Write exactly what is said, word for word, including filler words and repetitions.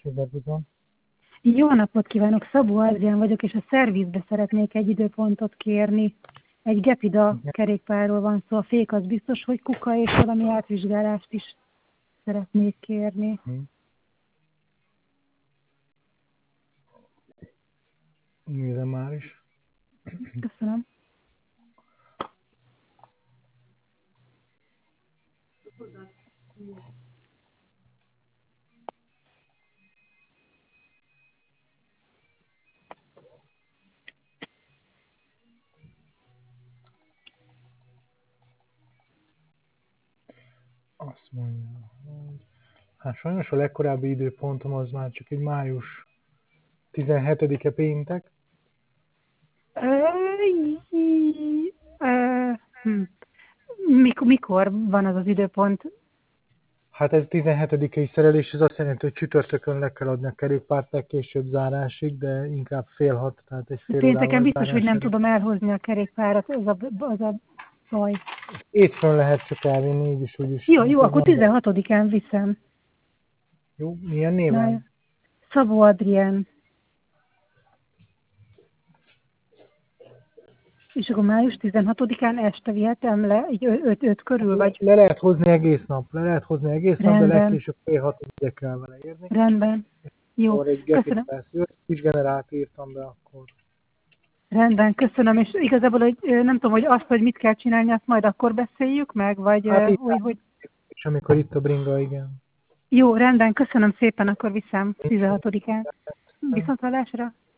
kétezer-húsz. Jó napot kívánok, Szabó Adrián vagyok, és a szervizbe szeretnék egy időpontot kérni. Egy Gepida kerékpárról van szó, a fék az biztos, hogy kuka, és valami átvizsgálást is szeretnék kérni. Hm. Nézem már is. Köszönöm. Azt mondja, hogy... Hát sajnos a legkorábbi időpontom az már csak egy május tizenhetedike péntek. Mikor, mikor van az az időpont? Hát ez tizenhetedikei szerelés, ez azt jelenti, hogy csütörtökön le kell adni a kerékpárt legkésőbb zárásig, de inkább fél hat, tehát egy fél Pénteken órával biztos, hogy nem zárásra. tudom elhozni a kerékpárat, az a, az a baj. Hétfőn lehet csak elvinni, így is, úgy is. Jó, jó, akkor tizenhatodikán viszem. Jó, milyen néven? Na, Szabó Adrián. És akkor május tizenhatodikán este vihetem le, így öt körül, vagy? Le lehet hozni egész nap, le lehet hozni egész nap, de Rendben. legkésőbb fél hatig ide kell vele érni. Rendben. Jó, Akkor egy köszönöm. kis generált írtam be akkor. Rendben, köszönöm, és igazából, hogy nem tudom, hogy azt, hogy mit kell csinálni, azt majd akkor beszéljük meg, vagy Hát így, úgy, hogy... és amikor itt a bringa, igen. Jó, rendben, köszönöm szépen, akkor viszem tizenhatodikán. Viszonthallásra.